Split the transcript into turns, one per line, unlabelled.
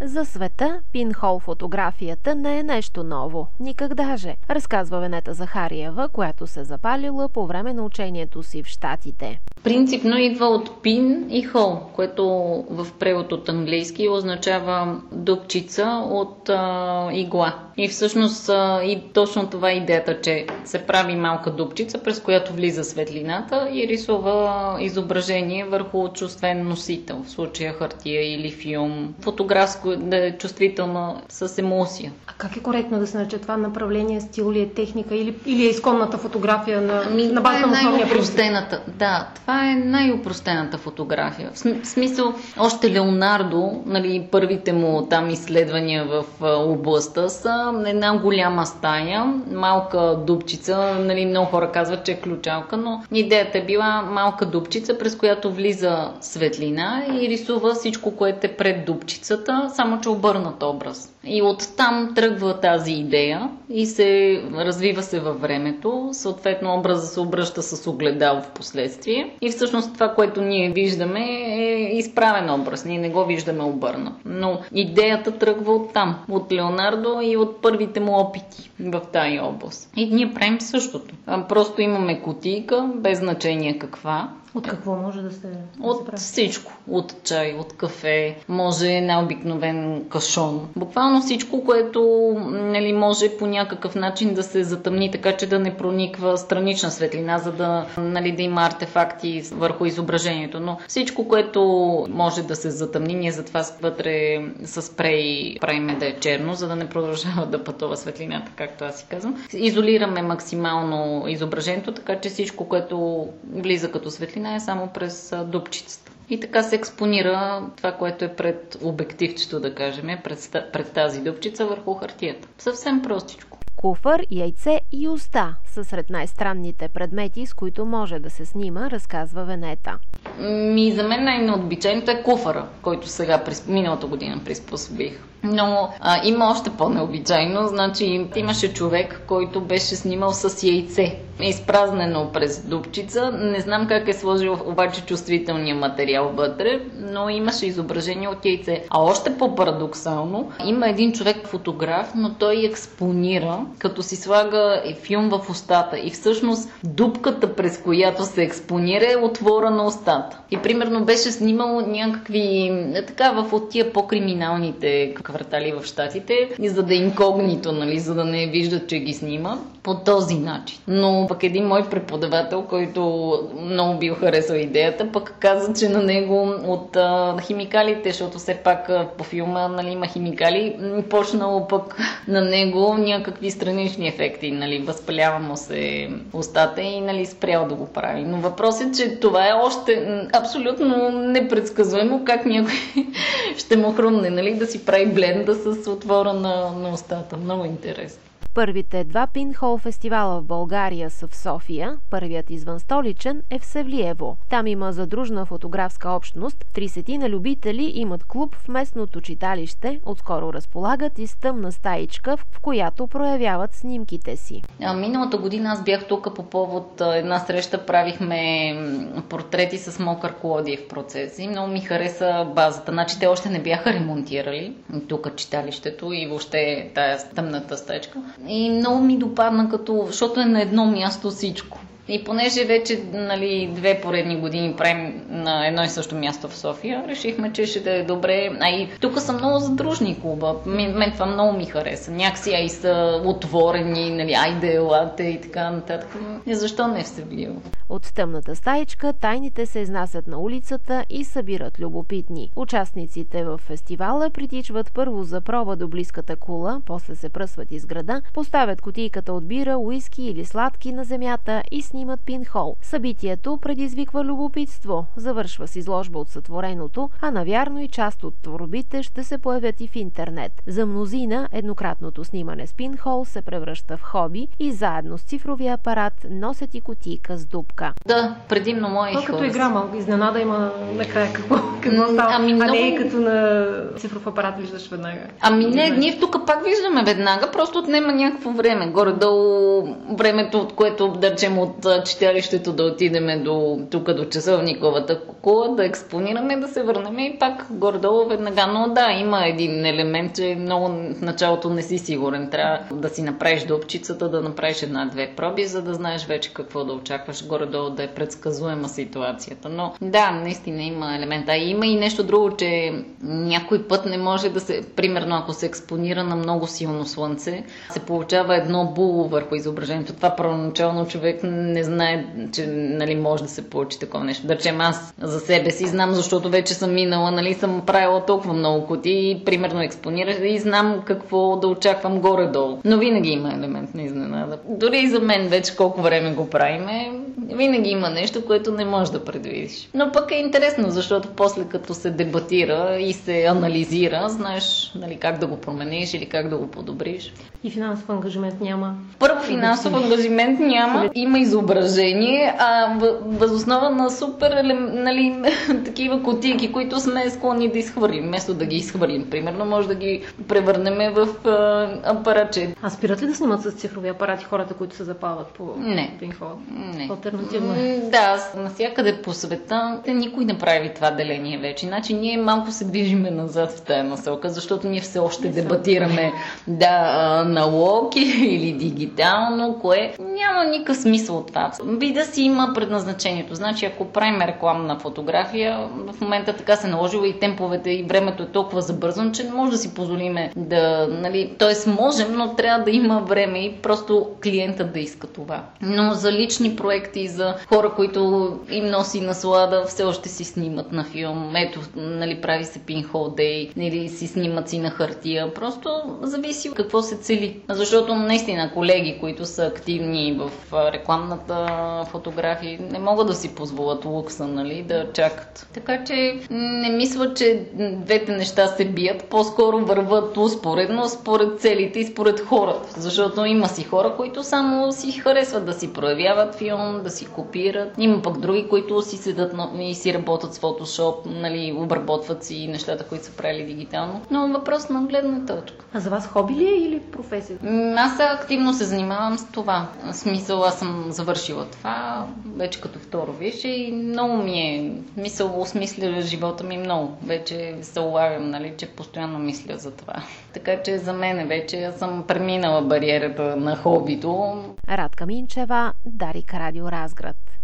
За света пинхол фотографията не е нещо ново, никак даже, разказва Венета Захариева, която се запалила по време на учението си в Щатите.
Принципно идва от пин и хол, което в превод от английски означава дупчица от игла. И всъщност и точно това е идеята, че се прави малка дупчица, през която влиза светлината и рисува изображение върху чувствен носител, в случая хартия или филм, фотографско, да е чувствителна с емулсия.
А как е коректно да се нарече това направление, стил ли е техника или е изконната фотография на база на основния принцип?
Да, това е най-упростената фотография. В смисъл, още Леонардо, нали, първите му там изследвания в областта са една голяма стая, малка дупчица, нали, много хора казват, че е ключалка, но идеята е била малка дупчица, през която влиза светлина и рисува всичко, което е пред дупчицата, само че обърнат образ. И оттам тръгва тази идея и се развива се във времето, съответно образът се обръща с огледало в последствие и всъщност това, което ние виждаме е изправен образ, ние не го виждаме обърнат. Но идеята тръгва оттам, от Леонардо и от първите му опити в тази област. И ние правим същото. Просто имаме кутийка, без значение каква.
От какво може да се
От всичко. От чай, от кафе, може една обикновен кашон. Буквално всичко, което, нали, може по някакъв начин да се затъмни, така че да не прониква странична светлина, за да, нали, да има артефакти върху изображението. Но всичко, което може да се затъмни, ние затова вътре с спрей правиме да е черно, за да не продължава да пътува светлината, както аз си казвам. Изолираме максимално изображението, така че всичко, което влиза като светлина, е само през дупчицата. И така се експонира това, което е пред обективчето, да кажем, пред тази дупчица върху хартията. Съвсем простичко.
Куфър, яйце и уста са сред най-странните предмети, с които може да се снима, разказва Венета.
За мен най-необичайното е куфъра, който сега миналата година приспособих. Но има още по-необичайно. Значи имаше човек, който беше снимал с яйце, изпразнено през дупчица. Не знам как е сложил обаче чувствителния материал вътре, но имаше изображение от яйце. А още по-парадоксално, има един човек фотограф, но той експонира, като си слага филм в устата. И всъщност дупката, през която се експонира, е отвора на устата. И примерно беше снимал някакви, така, от тия по-криминалните квартали в Щатите, и за да е инкогнито, нали, за да не виждат, че ги снима, по този начин. Но пък един мой преподавател, който много бил харесал идеята, пък каза, че на него от химикалите, защото все пак по филма, нали, има химикали, почнало пък на него някакви странични ефекти, нали, възпалява му се устата и, нали, спрял да го прави. Но въпросът е, че това е още абсолютно непредсказуемо как някой ще му хрумне, нали, да си прави бленда с отвора на устата. Много интересно.
Първите два пинхол фестивала в България са в София, първият извънстоличен е в Севлиево. Там има задружна фотографска общност, 30 на любители имат клуб в местното читалище, отскоро разполагат и с тъмна стаичка, в която проявяват снимките си.
Миналата година аз бях тук по повод една среща, правихме портрети с Мокър Клодиев процес и много ми хареса базата. Значи те още не бяха ремонтирали тук читалището и въобще тая тъмната стаичка. И много ми допадна, защото е на едно място всичко. И понеже вече, нали, 2 поредни години правим на едно и също място в София, решихме, че ще да е добре. А и тук са много задружни клуба. Мен това много ми хареса. Някакси и са отворени, нали, айде, елате и така нататък. И защо не в Севлиево?
От тъмната стаичка тайните се изнасят на улицата и събират любопитни. Участниците в фестивала притичват първо за проба до близката кула, после се пръсват из града, поставят кутийката от бира, уиски или сладки на земята и снимат пинхол. Събитието предизвиква любопитство, завършва с изложба от сътвореното, а навярно и част от творбите ще се появят и в интернет. За мнозина еднократното снимане с пинхол се превръща в хоби и заедно с цифровия апарат носят и кутийка с дупка.
Да, предимно мои хора.
Като игра малко изненада има накрая какво става, а не като на цифров апарат виждаш веднага.
Ние тук пак виждаме веднага, просто отнема някакво време. Горе-долу времето, от което, да речем, от от читалището да отидем до часовниковата кула, да експонираме, да се върнем и пак горе-долу веднага. Но да, има един елемент, че много в началото не си сигурен. Трябва да си направиш дупчицата, да направиш една-две проби, за да знаеш вече какво да очакваш, горе-долу да е предсказуема ситуацията. Но да, наистина има елемента. Има и нещо друго, че някой път не може да се, примерно ако се експонира на много силно слънце, се получава едно було върху изображението. Това първоначално човек не знае, че нали, може да се получи такова нещо. Да речем, аз за себе си знам, защото вече съм минала, нали, съм правила толкова много кутии, примерно експонирах и знам какво да очаквам горе-долу. Но винаги има елемент на изненада. Дори и за мен вече колко време го правиме, винаги има нещо, което не можеш да предвидиш. Но пък е интересно, защото после като се дебатира и се анализира, знаеш нали, как да го промениш или как да го подобриш.
И финансов ангажимент няма?
Първо финансов ангажимент няма, има изображение, а възоснова на супер нали, такива кутийки, които сме склонни да изхвърлим. Вместо да ги изхвърлим, примерно, може да ги превърнем в апаратче.
А спират ли да снимат с цифрови апарати хората, които се запалват по пинхол?
Не.
Алтернативно.
Да, навсякъде по света никой не прави това деление вече. Значи ние малко се движиме назад в тая насока, защото ние все още дебатираме налог или дигитално, кое няма никакъв смисъл от това. Вида си има предназначението. Значи ако правим рекламна фотография, в момента така се наложила и темповете и времето е толкова забързано, че не може да си позволиме да, нали, т.е. можем, но трябва да има време и просто клиентът да иска това. Но за лични проекти, за хора, които им носи наслада, все още си снимат на филм. Ето, нали, прави се пинхол дей, или си снимат си на хартия. Просто зависи какво се цели. Защото наистина колеги, които са активни в рекламната фотография, не могат да си позволят лукса, нали, да чакат. Така че не мисля, че двете неща се бият, по-скоро върват успоредно според целите и според хората. Защото има си хора, които само си харесват да си проявяват филм, да си копират. Има пък други, които си седат и си работят с Photoshop, нали, обработват си нещата, които са правили дигитално. Но въпрос на гледна точка.
А за вас хоби ли е или професия?
Аз активно се занимавам с това. В смисъл, аз съм завършила това вече като второ висше и много ми е осмисля живота ми много. Вече се улавям, нали, че постоянно мисля за това. Така че за мен вече съм преминала бариерата на хобито.
Радка Минчева, Дарик Радио Разград.